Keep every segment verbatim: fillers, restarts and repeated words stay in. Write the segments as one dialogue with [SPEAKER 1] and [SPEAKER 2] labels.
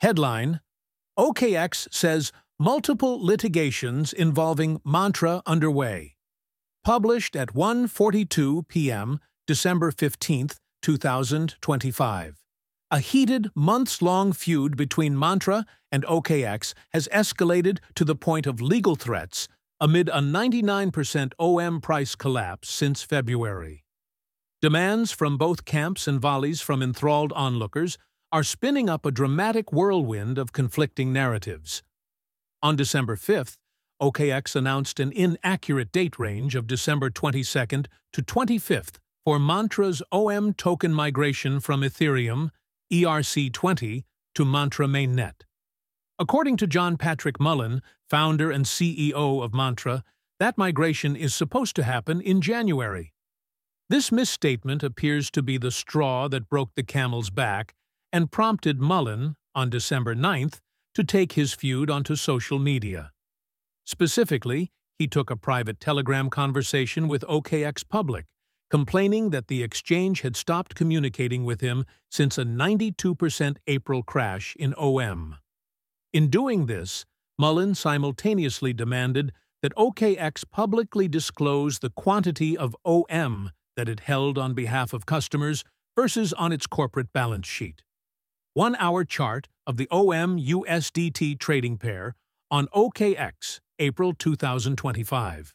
[SPEAKER 1] Headline: O K X says multiple litigations involving Mantra underway. Published at one forty-two p m December fifteenth, two thousand twenty-five. A heated, months-long feud between Mantra and O K X has escalated to the point of legal threats amid a ninety-nine percent O M price collapse since February. Demands from both camps and volleys from enthralled onlookers are spinning up a dramatic whirlwind of conflicting narratives. On December fifth, O K X announced an inaccurate date range of December twenty-second to twenty-fifth for Mantra's O M token migration from Ethereum E R C twenty to Mantra mainnet. According to John Patrick Mullen, founder and C E O of Mantra, that migration is supposed to happen in January. This misstatement appears to be the straw that broke the camel's back and prompted Mullen, on December ninth, to take his feud onto social media. Specifically, he took a private Telegram conversation with O K X Public, complaining that the exchange had stopped communicating with him since a ninety-two percent April crash in O M. In doing this, Mullen simultaneously demanded that O K X publicly disclose the quantity of O M that it held on behalf of customers versus on its corporate balance sheet. One-hour chart of the O M U S D T trading pair on O K X, April two thousand twenty-five.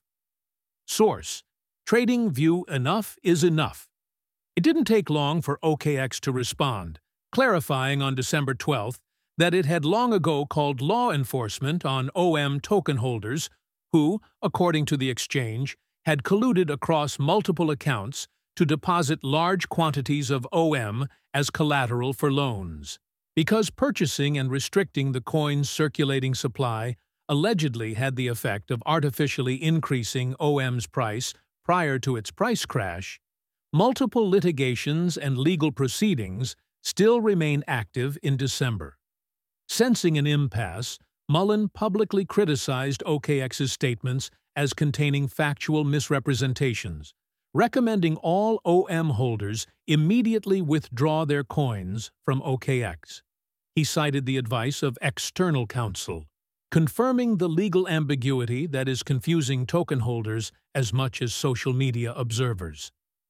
[SPEAKER 1] Source: TradingView. Enough is enough. It didn't take long for O K X to respond, clarifying on December twelfth that it had long ago called law enforcement on O M token holders who, according to the exchange, had colluded across multiple accounts to deposit large quantities of O M as collateral for loans. Because purchasing and restricting the coin's circulating supply allegedly had the effect of artificially increasing O M's price prior to its price crash, multiple litigations and legal proceedings still remain active in December. Sensing an impasse, Mullen publicly criticized O K X's statements as containing factual misrepresentations, recommending all O M holders immediately withdraw their coins from O K X. He cited the advice of external counsel, confirming the legal ambiguity that is confusing token holders as much as social media observers.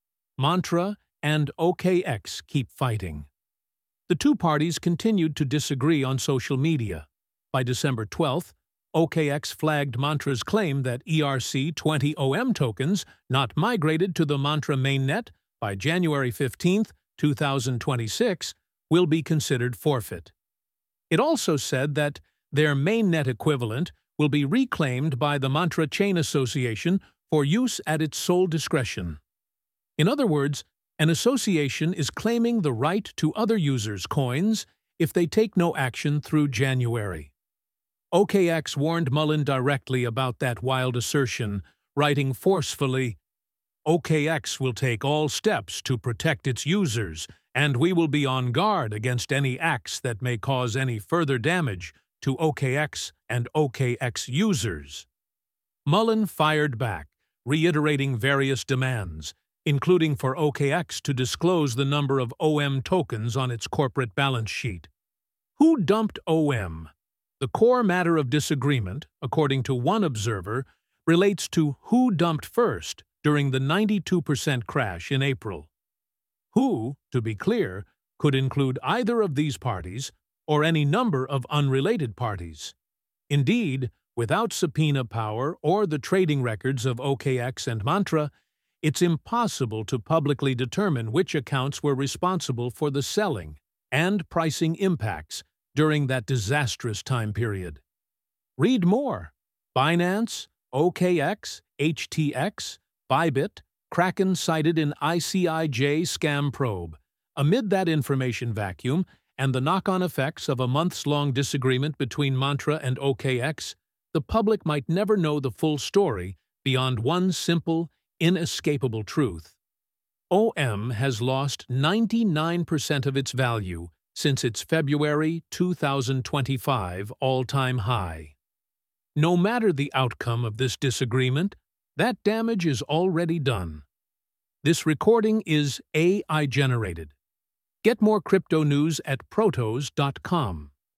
[SPEAKER 1] Mantra and O K X keep fighting. The two parties continued to disagree on social media. By December twelfth, O K X flagged Mantra's claim that E R C twenty O M tokens not migrated to the Mantra mainnet by January fifteenth, two thousand twenty-six will be considered forfeit. It also said that their mainnet equivalent will be reclaimed by the Mantra Chain Association for use at its sole discretion. In other words, an association is claiming the right to other users' coins if they take no action through January. O K X warned Mullen directly about that wild assertion, writing forcefully, "O K X will take all steps to protect its users, and we will be on guard against any acts that may cause any further damage to O K X and O K X users." Mullen fired back, reiterating various demands, including for O K X to disclose the number of O M tokens on its corporate balance sheet. Who dumped O M? The core matter of disagreement, according to one observer, relates to who dumped first during the ninety-two percent crash in April. Who, to be clear, could include either of these parties or any number of unrelated parties. Indeed, without subpoena power or the trading records of O K X and Mantra, it's impossible to publicly determine which accounts were responsible for the selling and pricing impacts during that disastrous time period. Read more. Binance, O K X, H T X, Bybit, Kraken cited in I C I J scam probe. Amid that information vacuum and the knock-on effects of a months-long disagreement between Mantra and O K X, the public might never know the full story beyond one simple, inescapable truth. O M has lost ninety-nine percent of its value since its February two thousand twenty-five all-time high. No matter the outcome of this disagreement, that damage is already done. This recording is A I generated. Get more crypto news at protos dot com.